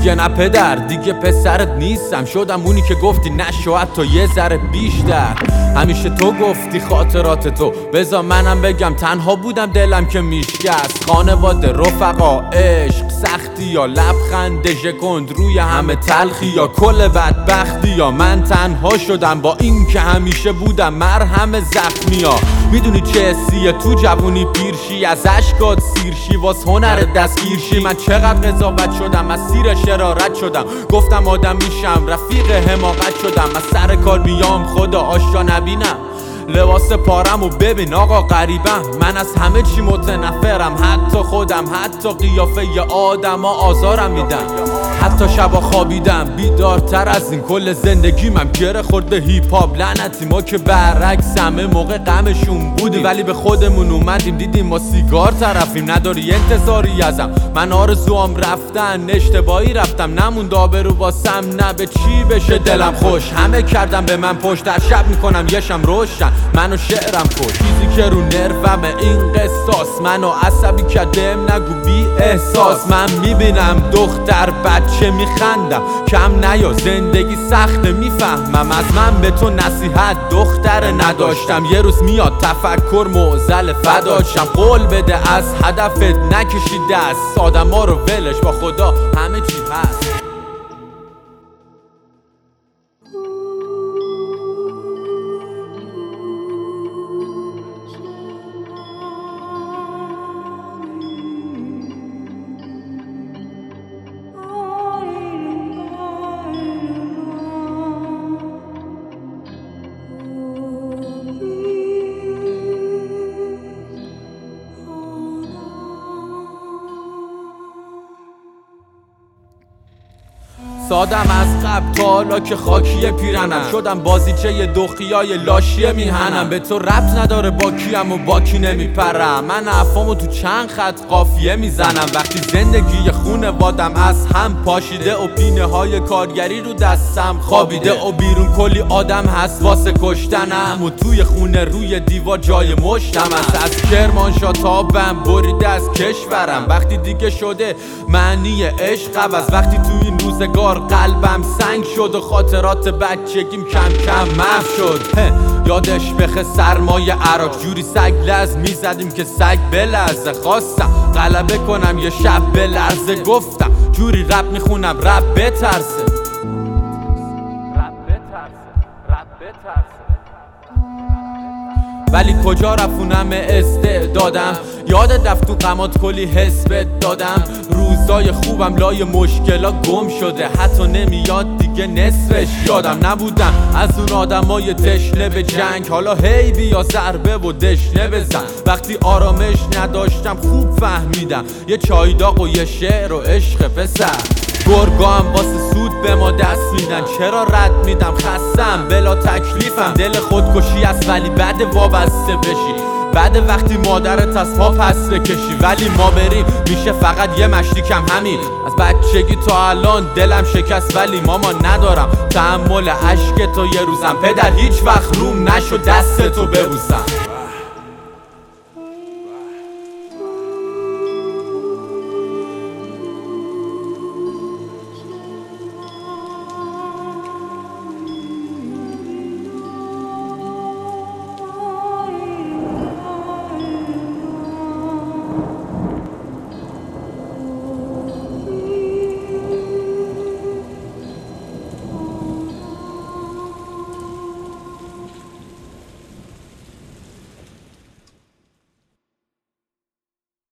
دیگه نه پدر، دیگه پسرت نیستم. شدم اونی که گفتی نشو حتی یه ذره بیشتر. همیشه تو گفتی خاطرات تو، بذار منم بگم تنها بودم دلم که میشکست. خانواده، رفقا، عشق، سختی یا لبخند ژکند روی همه تلخی یا کل بدبختی یا من تنها شدم با این که همیشه بودم مرهم زخمیا. میدونی چه حسیه تو جوونی پیرشی، از اشکات سیرشی واس هنر دستگیرشی. من چقدر قضاوت شدم، از سیر شرارت شدم، گفتم آدم میشم رفیق حماقت شدم. از سر کار میام خدا آشنا نبینم، لباس پارم و ببین آقا غریبم. من از همه چی متنفرم، حتی خودم، حتی قیافه ی آدما آزارم میدن. حتی شبا خوابیدم بیدارتر از این، کل زندگیمم گره خورده هیپ هاپ. لعنتی ما که برعکس همه موقع غمشون بودیم، ولی به خودمون اومدیم دیدیم ما سیگار طرفیم. نداری انتظاری ازم، من آرزوام رفتن، اشتباهی رفتم، نموند آبرو واسم، نه به چی بشه دلم خوش. همه کردم به من پشت، در شب میکنم یشم روشن، منو شعرم کش. چیزی که رو نرومه این قصاص، منو عصبی کردم نگو بی احساس. من میبینم دختر بچه میخندم، کم نیا زندگی سخته میفهمم. از من به تو نصیحت دختر نداشتم، یه روز میاد تفکر معضل فداشم. قول بده از هدفت نکشی دست، آدم ها رو ولش، با خدا همه چی هست. سادم از قبل تا حالا که خاکی پیرنم، شدم بازیچه دخیای لاشی میهنم. به تو ربط نداره با کیم و با کی نمیپرم، من حرفامو تو چند خط قافیه میزنم. وقتی زندگی خونوادم از هم پاشیده و پینه های کارگری رو دستم خوابیده و بیرون کلی آدم هست واسه کشتنم، و توی خونه روی دیوار جای مشتم است. از کرمانشاه تا بم بریده از کشورم، وقتی دیگه شده معنی عشق عوض. وقتی توی این روزگار قلبم سنگ شد و خاطرات بچگیم کم کم محو شد. یادش بخه سرمایه عراق، جوری سگ لز میزدیم که سگ بلرزه. خواستم غلبه کنم یه شب بلرزه، گفتم جوری رپ میخونم رپ بترسه. ولی کجا رفونم استعدادم، یادت رفت تو غمات کلی حس بهت دادم. روزای خوبم لای مشکلا گم شده، حتی نمیاد دیگه نصفش. یادم نبودم از اون آدمای تشنه به جنگ، حالا هی بیا ضربه و دشنه بزن. وقتی آرامش نداشتم خوب فهمیدم، یه چای داغ و یه شعر و عشق پسر. گرگا هم واسه سود به ما دست میدن، چرا رد میدم؟ خستم بلا تکلیفم، دل خودکشی است ولی بعد وابسته بشی، بعد وقتی مادرت از پا پس بکشی. ولی ما بریم میشه فقط یه مشتی کم، همین از بچگی تا الان دلم شکست. ولی ماما ندارم تحمل عشق تو، یه روزم پدر هیچ وقت روم نشو دست تو ببوسم.